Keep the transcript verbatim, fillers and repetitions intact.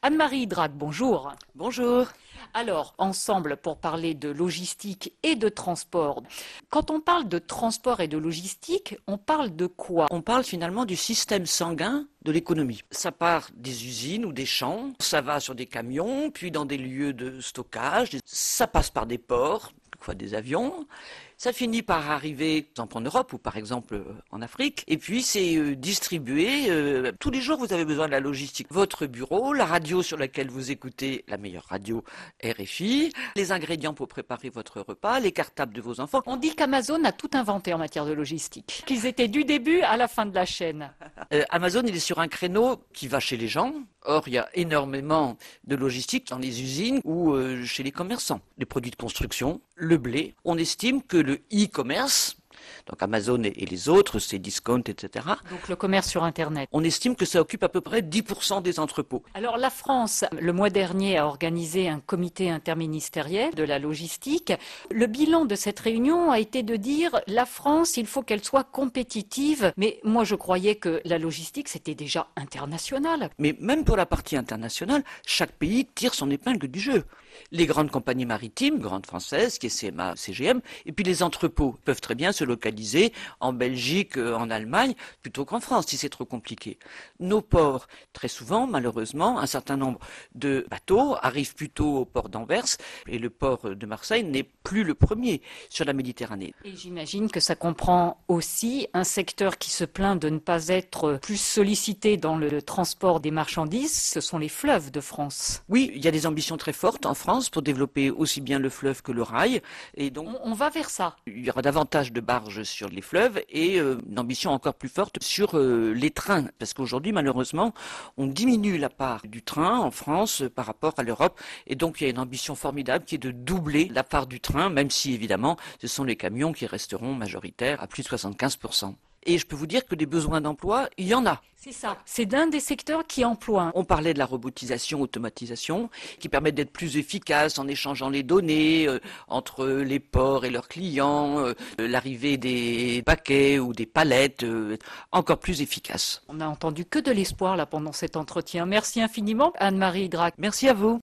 Anne-Marie Drac, bonjour. Bonjour. Alors, ensemble pour parler de logistique et de transport. Quand on parle de transport et de logistique, on parle de quoi? On parle finalement du système sanguin de l'économie. Ça part des usines ou des champs, ça va sur des camions, puis dans des lieux de stockage, ça passe par des ports, quelquefois des avions. Ça finit par arriver, par exemple en Europe ou par exemple en Afrique, et puis c'est euh, distribué. Euh, tous les jours, vous avez besoin de la logistique. Votre bureau, la radio sur laquelle vous écoutez la meilleure radio R F I, les ingrédients pour préparer votre repas, les cartables de vos enfants. On dit qu'Amazon a tout inventé en matière de logistique, qu'ils étaient du début à la fin de la chaîne. Euh, Amazon, il est sur un créneau qui va chez les gens. Or, il y a énormément de logistique dans les usines ou euh, chez les commerçants. Les produits de construction, le blé. On estime que le e-commerce, donc Amazon et, et les autres, c'est Discount, et cetera. Donc le commerce sur Internet. On estime que ça occupe à peu près dix pour cent des entrepôts. Alors la France, le mois dernier, a organisé un comité interministériel de la logistique. Le bilan de cette réunion a été de dire la France, il faut qu'elle soit compétitive. Mais moi, je croyais que la logistique, c'était déjà international. Mais même pour la partie internationale, chaque pays tire son épingle du jeu. Les grandes compagnies maritimes, grandes françaises, qui est C M A, C G M, et puis les entrepôts peuvent très bien se localiser en Belgique, en Allemagne, plutôt qu'en France, si c'est trop compliqué. Nos ports, très souvent, malheureusement, un certain nombre de bateaux arrivent plutôt au port d'Anvers, et le port de Marseille n'est plus le premier sur la Méditerranée. Et j'imagine que ça comprend aussi un secteur qui se plaint de ne pas être plus sollicité dans le transport des marchandises, ce sont les fleuves de France. Oui, il y a des ambitions très fortes en France pour développer aussi bien le fleuve que le rail. Et donc, on, on va vers ça. Il y aura davantage de barges sur les fleuves et euh, une ambition encore plus forte sur euh, les trains. Parce qu'aujourd'hui, malheureusement, on diminue la part du train en France euh, par rapport à l'Europe. Et donc, il y a une ambition formidable qui est de doubler la part du train, même si, évidemment, ce sont les camions qui resteront majoritaires à plus de soixante-quinze pour cent. Et je peux vous dire que des besoins d'emploi, il y en a. C'est ça. C'est d'un des secteurs qui emploie. On parlait de la robotisation, automatisation, qui permet d'être plus efficace en échangeant les données euh, entre les ports et leurs clients, euh, l'arrivée des paquets ou des palettes, euh, encore plus efficace. On n'a entendu que de l'espoir là pendant cet entretien. Merci infiniment, Anne-Marie Drac. Merci à vous.